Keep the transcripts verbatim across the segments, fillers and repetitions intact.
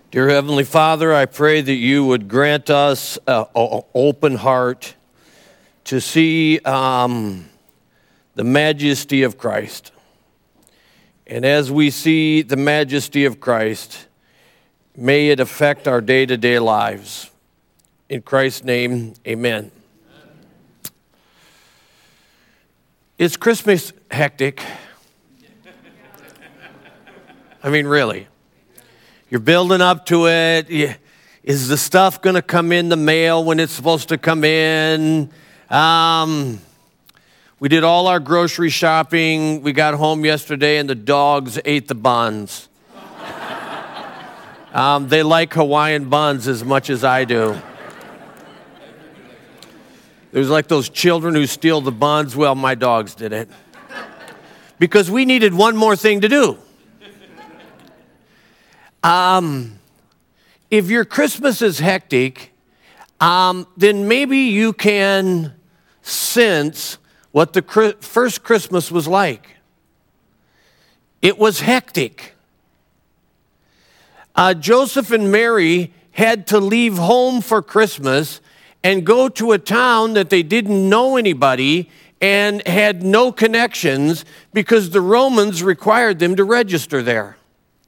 Dear Heavenly Father, I pray that you would grant us an open heart to see um, the majesty of Christ. And as we see the majesty of Christ, may it affect our day-to-day lives. In Christ's name, amen. Is Christmas hectic? I mean, really. You're building up to it. Is the stuff going to come in the mail when it's supposed to come in? Um, we did all our grocery shopping. We got home yesterday and the dogs ate the buns. um, they like Hawaiian buns as much as I do. There's like those children who steal the buns. Well, my dogs did it. Because we needed one more thing to do. Um, if your Christmas is hectic, um, then maybe you can sense what the cr- first Christmas was like. It was hectic. Uh, Joseph and Mary had to leave home for Christmas and go to a town that they didn't know anybody and had no connections because the Romans required them to register there.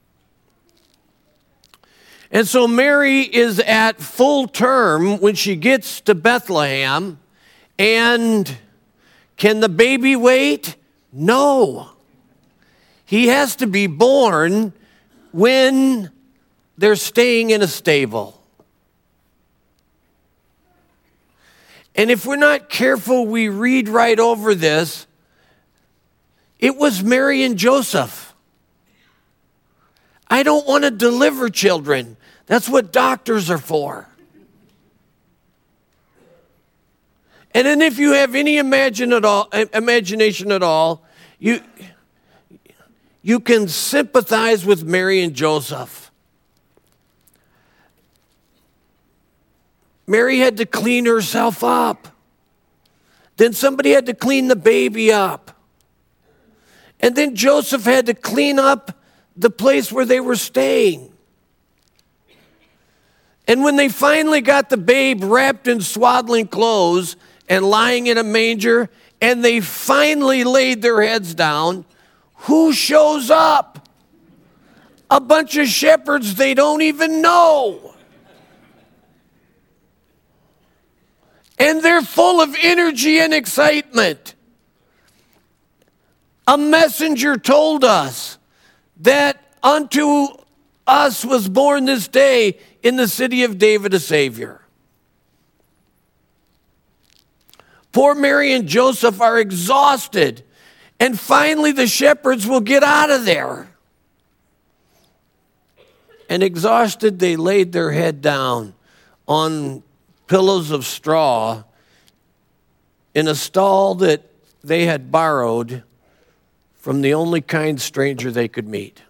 And so Mary is at full term when she gets to Bethlehem. And can the baby wait? No. He has to be born when they're staying in a stable. And if we're not careful, we read right over this. It was Mary and Joseph. I don't want to deliver children. That's what doctors are for. And then if you have any imagine at all, imagination at all, you, you can sympathize with Mary and Joseph. Mary had to clean herself up. Then somebody had to clean the baby up. And then Joseph had to clean up the place where they were staying. And when they finally got the babe wrapped in swaddling clothes and lying in a manger, and they finally laid their heads down, who shows up? A bunch of shepherds they don't even know. And they're full of energy and excitement. A messenger told us that unto us was born this day in the city of David a Savior. Poor Mary and Joseph are exhausted, and finally the shepherds will get out of there. And exhausted, they laid their head down on pillows of straw in a stall that they had borrowed from the only kind stranger they could meet.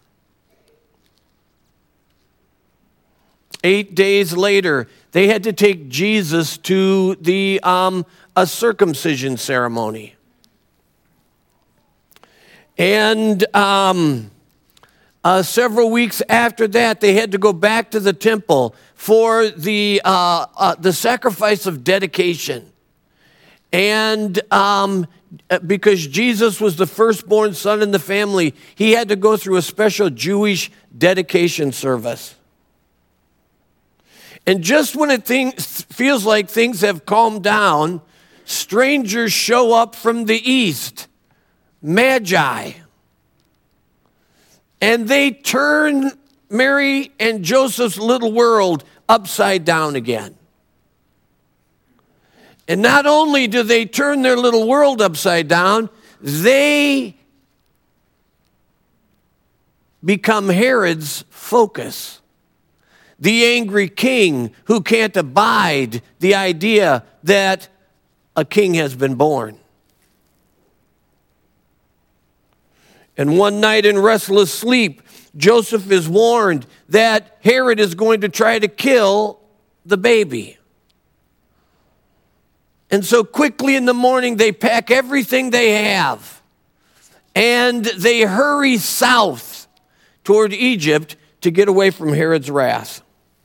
Eight days later, they had to take Jesus to the um, a circumcision ceremony. And um, uh, several weeks after that, they had to go back to the temple for the uh, uh, the sacrifice of dedication. And um, because Jesus was the firstborn son in the family, he had to go through a special Jewish dedication service. And just when it things, feels like things have calmed down, strangers show up from the east, magi. And they turn Mary and Joseph's little world upside down again. And not only do they turn their little world upside down, they become Herod's focus. The angry king who can't abide the idea that a king has been born. And one night in restless sleep, Joseph is warned that Herod is going to try to kill the baby. And so quickly in the morning, they pack everything they have and they hurry south toward Egypt to get away from Herod's wrath.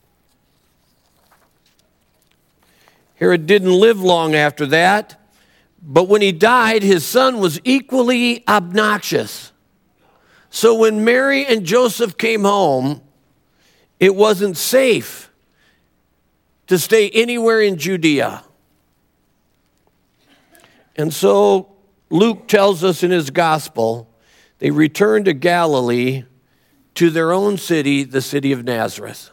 Herod didn't live long after that, but when he died, his son was equally obnoxious. So when Mary and Joseph came home, it wasn't safe to stay anywhere in Judea. And so Luke tells us in his gospel, they returned to Galilee, to their own city, the city of Nazareth.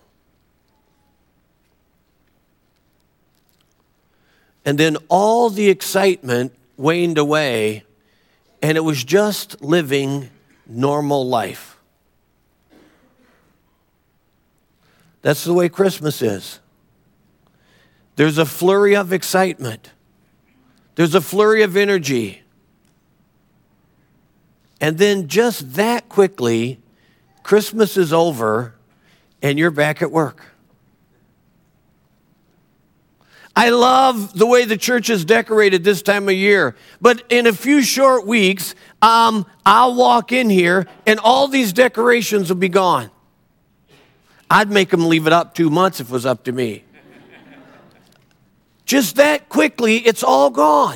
And then all the excitement waned away, and it was just living normal life. That's the way Christmas is. There's a flurry of excitement. There's a flurry of energy. And then just that quickly, Christmas is over and you're back at work. I love the way the church is decorated this time of year. But in a few short weeks, um, I'll walk in here and all these decorations will be gone. I'd make them leave it up two months if it was up to me. Just that quickly, it's all gone.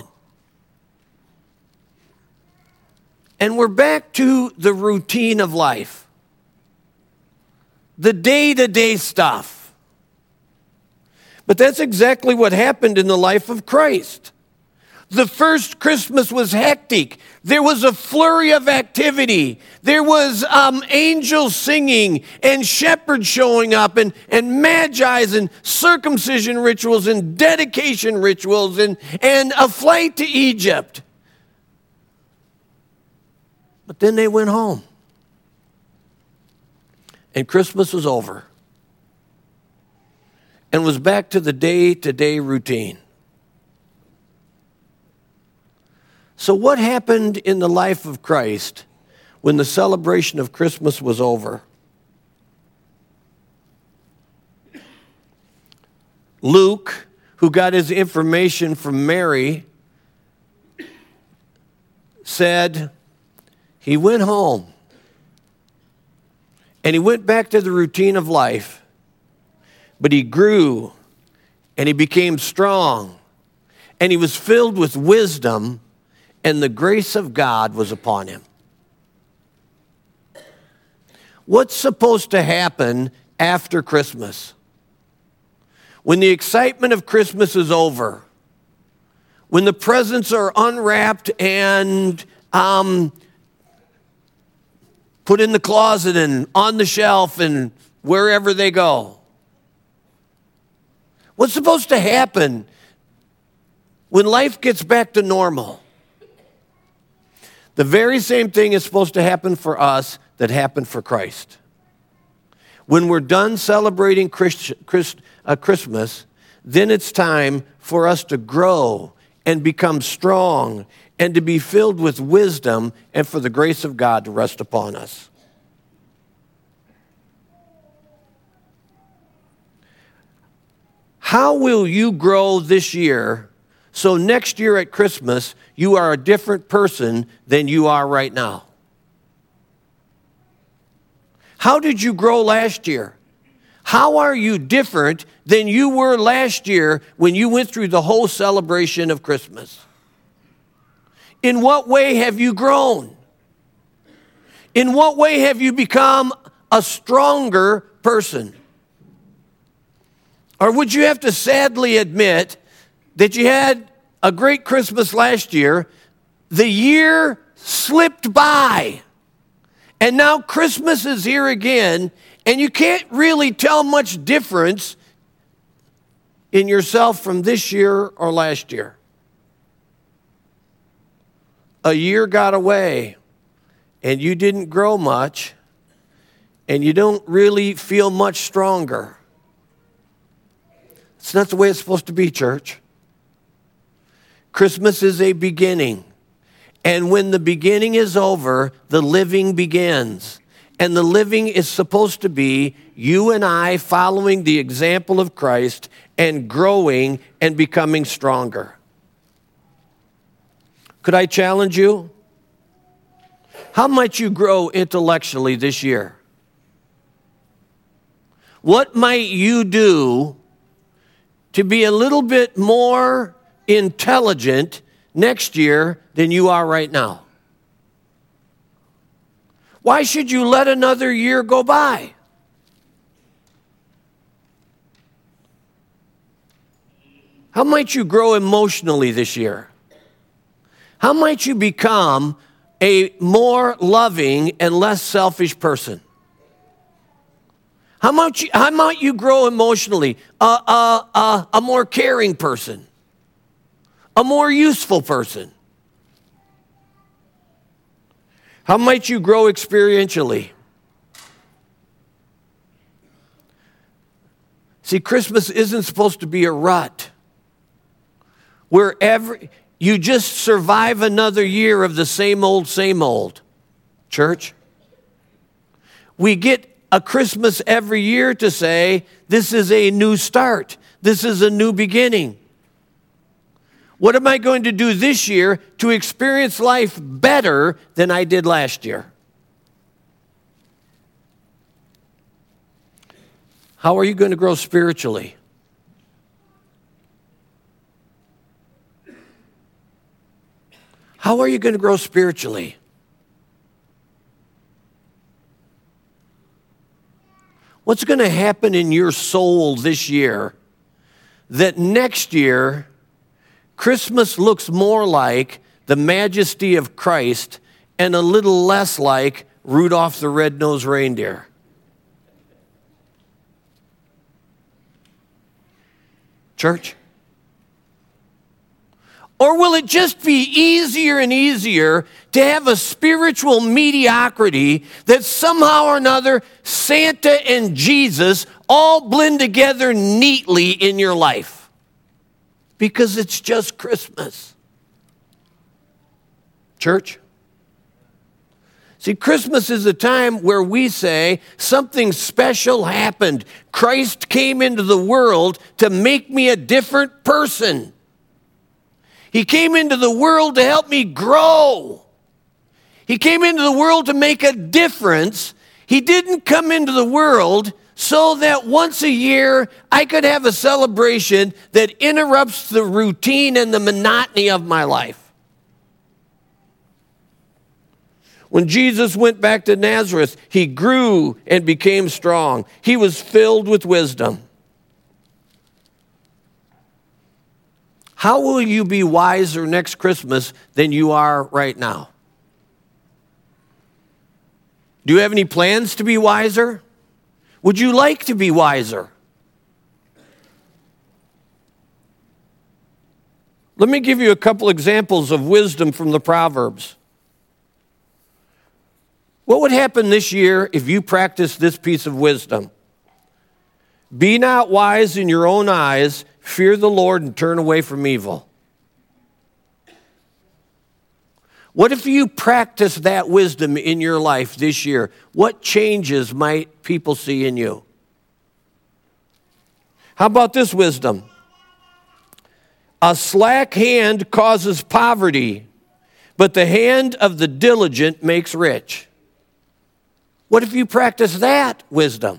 And we're back to the routine of life. The day-to-day stuff. But that's exactly what happened in the life of Christ. The first Christmas was hectic. There was a flurry of activity. There was um, angels singing and shepherds showing up and, and magi's and circumcision rituals and dedication rituals and, and a flight to Egypt. But then they went home. And Christmas was over. And was back to the day-to-day routine. So what happened in the life of Christ when the celebration of Christmas was over? Luke, who got his information from Mary, said he went home and he went back to the routine of life. But he grew, and he became strong, and he was filled with wisdom, and the grace of God was upon him. What's supposed to happen after Christmas? When the excitement of Christmas is over, when the presents are unwrapped and um, put in the closet and on the shelf and wherever they go. What's supposed to happen when life gets back to normal? The very same thing is supposed to happen for us that happened for Christ. When we're done celebrating Christ, Christ, uh, Christmas, then it's time for us to grow and become strong and to be filled with wisdom and for the grace of God to rest upon us. How will you grow this year so next year at Christmas you are a different person than you are right now? How did you grow last year? How are you different than you were last year when you went through the whole celebration of Christmas? In what way have you grown? In what way have you become a stronger person? Or would you have to sadly admit that you had a great Christmas last year, the year slipped by, and now Christmas is here again, and you can't really tell much difference in yourself from this year or last year? A year got away, and you didn't grow much, and you don't really feel much stronger. It's not the way it's supposed to be, church. Christmas is a beginning. And when the beginning is over, the living begins. And the living is supposed to be you and I following the example of Christ and growing and becoming stronger. Could I challenge you? How might you grow intellectually this year? What might you do to be a little bit more intelligent next year than you are right now? Why should you let another year go by? How might you grow emotionally this year? How might you become a more loving and less selfish person? How might you, how might you grow emotionally? Uh, uh, uh, a more caring person, a more useful person. How might you grow experientially? See, Christmas isn't supposed to be a rut where every, you just survive another year of the same old, same old. Church, we get a Christmas every year to say, this is a new start. This is a new beginning. What am I going to do this year to experience life better than I did last year? How are you going to grow spiritually? How are you going to grow spiritually? What's going to happen in your soul this year that next year Christmas looks more like the majesty of Christ and a little less like Rudolph the Red-Nosed Reindeer? Church? Or will it just be easier and easier to have a spiritual mediocrity that somehow or another Santa and Jesus all blend together neatly in your life? Because it's just Christmas. Church? See, Christmas is a time where we say something special happened. Christ came into the world to make me a different person. He came into the world to help me grow. He came into the world to make a difference. He didn't come into the world so that once a year I could have a celebration that interrupts the routine and the monotony of my life. When Jesus went back to Nazareth, he grew and became strong. He was filled with wisdom. How will you be wiser next Christmas than you are right now? Do you have any plans to be wiser? Would you like to be wiser? Let me give you a couple examples of wisdom from the Proverbs. What would happen this year if you practiced this piece of wisdom? Be not wise in your own eyes. Fear the Lord and turn away from evil. What if you practice that wisdom in your life this year? What changes might people see in you? How about this wisdom? A slack hand causes poverty, but the hand of the diligent makes rich. What if you practice that wisdom?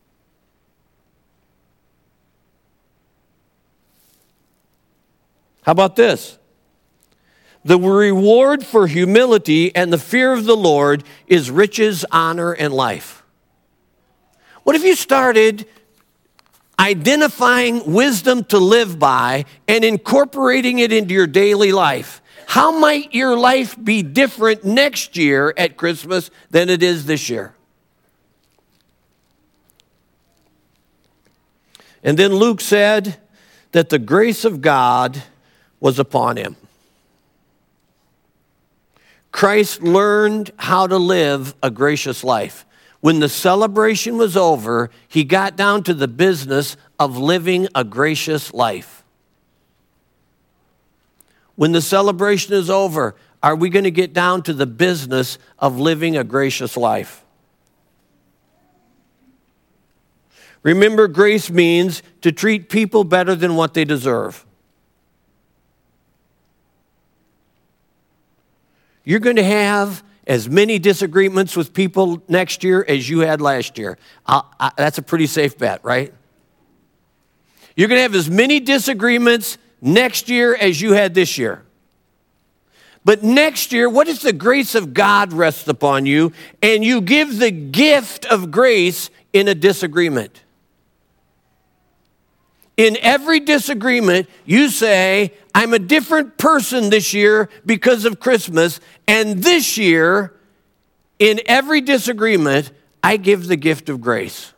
How about this? The reward for humility and the fear of the Lord is riches, honor, and life. What if you started identifying wisdom to live by and incorporating it into your daily life? How might your life be different next year at Christmas than it is this year? And then Luke said that the grace of God was upon him. Christ learned how to live a gracious life. When the celebration was over, he got down to the business of living a gracious life. When the celebration is over, are we going to get down to the business of living a gracious life? Remember, grace means to treat people better than what they deserve. You're going to have as many disagreements with people next year as you had last year. I, I, that's a pretty safe bet, right? You're going to have as many disagreements next year as you had this year. But next year, what if the grace of God rests upon you and you give the gift of grace in a disagreement? In every disagreement, you say, I'm a different person this year because of Christmas, and this year, in every disagreement, I give the gift of grace.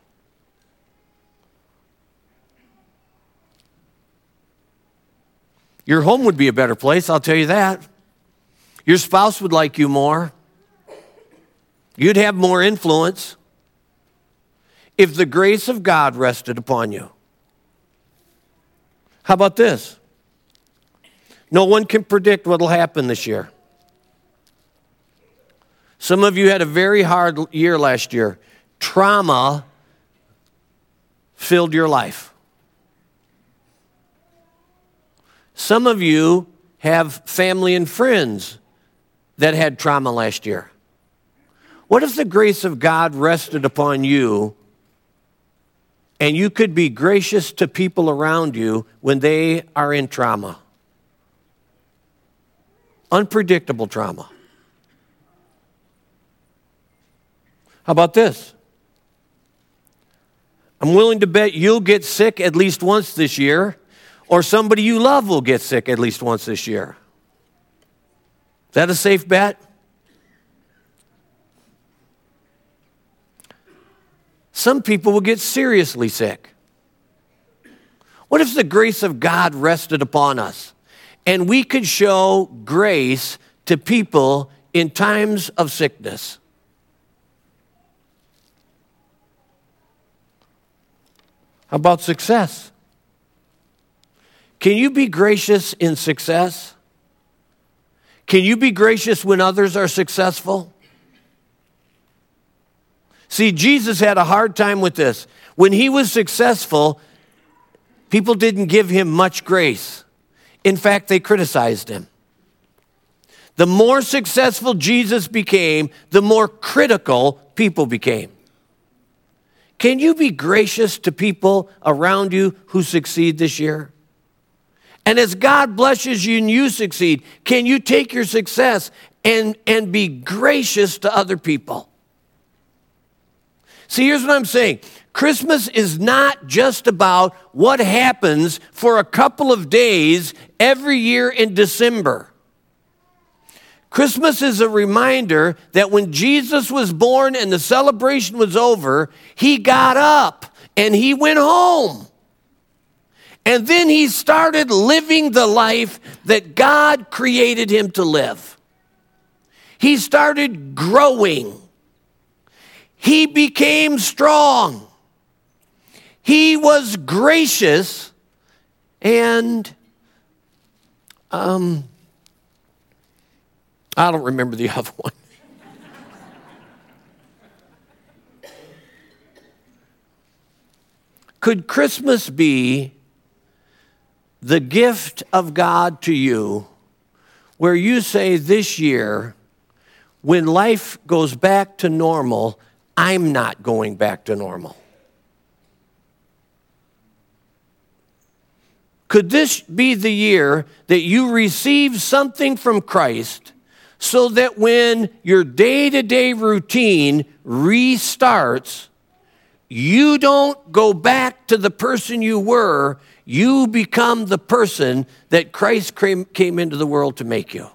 Your home would be a better place, I'll tell you that. Your spouse would like you more. You'd have more influence if the grace of God rested upon you. How about this? No one can predict what will happen this year. Some of you had a very hard year last year. Trauma filled your life. Some of you have family and friends that had trauma last year. What if the grace of God rested upon you and you could be gracious to people around you when they are in trauma? Unpredictable trauma. How about this? I'm willing to bet you'll get sick at least once this year, or somebody you love will get sick at least once this year. Is that a safe bet? Some people will get seriously sick. What if the grace of God rested upon us and we could show grace to people in times of sickness? How about success? Can you be gracious in success? Can you be gracious when others are successful? See, Jesus had a hard time with this. When he was successful, people didn't give him much grace. In fact, they criticized him. The more successful Jesus became, the more critical people became. Can you be gracious to people around you who succeed this year? And as God blesses you and you succeed, can you take your success and, and be gracious to other people? See, here's what I'm saying. Christmas is not just about what happens for a couple of days every year in December. Christmas is a reminder that when Jesus was born and the celebration was over, he got up and he went home. And then he started living the life that God created him to live. He started growing. He became strong. He was gracious and um, I don't remember the other one. Could Christmas be the gift of God to you where you say this year, when life goes back to normal, I'm not going back to normal? Could this be the year that you receive something from Christ so that when your day-to-day routine restarts, you don't go back to the person you were, you become the person that Christ came into the world to make you?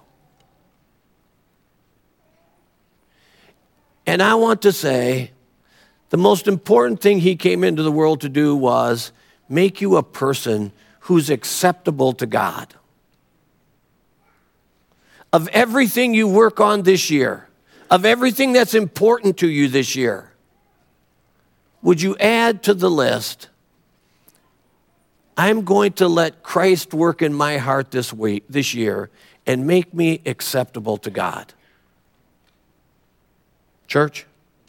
And I want to say, the most important thing he came into the world to do was make you a person who's acceptable to God. Of everything you work on this year, of everything that's important to you this year, would you add to the list, I'm going to let Christ work in my heart this week, this year, and make me acceptable to God? Church,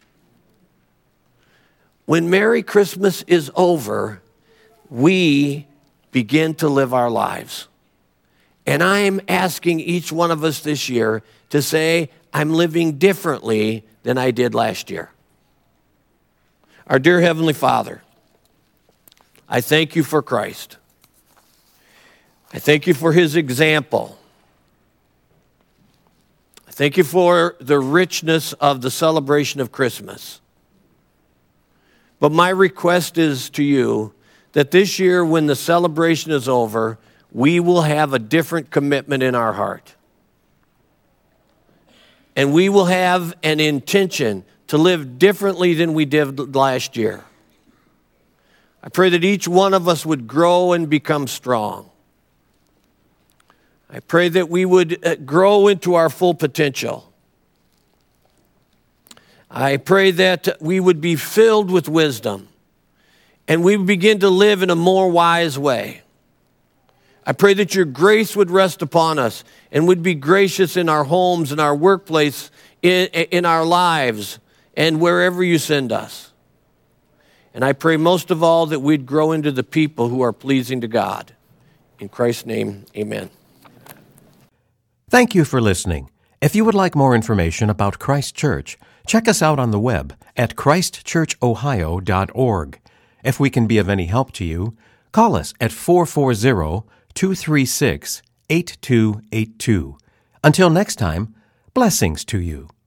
when Merry Christmas is over, we begin to live our lives. And I am asking each one of us this year to say, I'm living differently than I did last year. Our dear Heavenly Father, I thank you for Christ. I thank you for his example. I thank you for the richness of the celebration of Christmas. But my request is to you that this year, when the celebration is over, we will have a different commitment in our heart. And we will have an intention to live differently than we did last year. I pray that each one of us would grow and become strong. I pray that we would grow into our full potential. I pray that we would be filled with wisdom and we would begin to live in a more wise way. I pray that your grace would rest upon us and would be gracious in our homes, in our workplace, in, in our lives, and wherever you send us. And I pray most of all that we'd grow into the people who are pleasing to God. In Christ's name, amen. Thank you for listening. If you would like more information about Christ Church, check us out on the web at christ church ohio dot org. If we can be of any help to you, call us at four four zero, two three six, eight two eight two. Until next time, blessings to you.